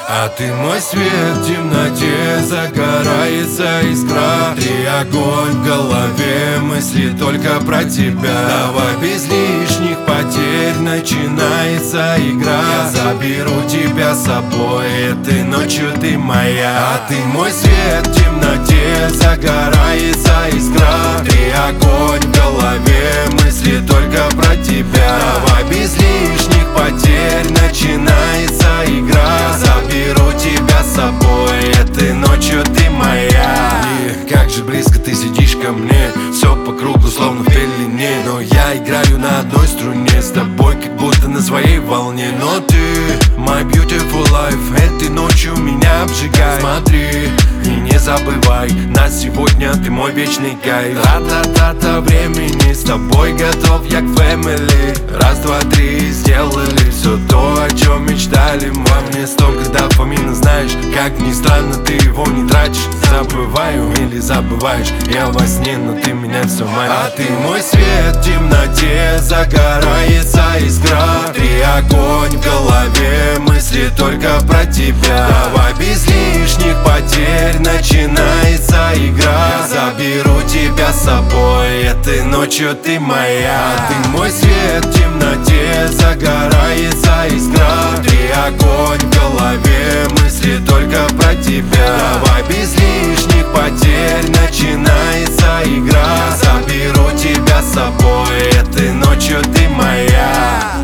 А ты мой свет, в темноте загорается искра. Ты огонь в голове, мысли только про тебя. Давай без лишних потерь, начинается игра. Я заберу тебя с собой, этой ночью ты моя. А ты мой свет, в темноте загорается искра. Ты огонь в голове, мысли только про тебя. Давай без лишних потерь, начинается игра. Я заберу тебя с собой, этой ночью ты моя. И как же близко ты сидишь ко мне, все по кругу, словно в пелене. Но я играю на одной струне, с тобой как будто на своей волне. Но ты, my beautiful life, этой ночью меня обжигай. Смотри и не забывай, на сегодня ты мой вечный кайф. Та-та-та-та времени, с тобой готов я к family. Раз, два, три, сделали все то, о чем мечтали. Во мне столько дофамина, знаешь, как ни странно, ты его не тратишь. Забываю или забываешь, я во сне, но ты меня все манишь. А ты мой свет, в темноте загорается искра. Ты огонь в голове, мысли только про тебя. Давай без лишних потерь, начинается игра. Я заберу тебя с собой, этой ночью ты моя. А ты мой свет, в темноте загорается искра. Ты огонь в голове, мысли только про тебя. Давай без лишних потерь, начинается игра. Я заберу тебя с собой, этой ночью ты моя.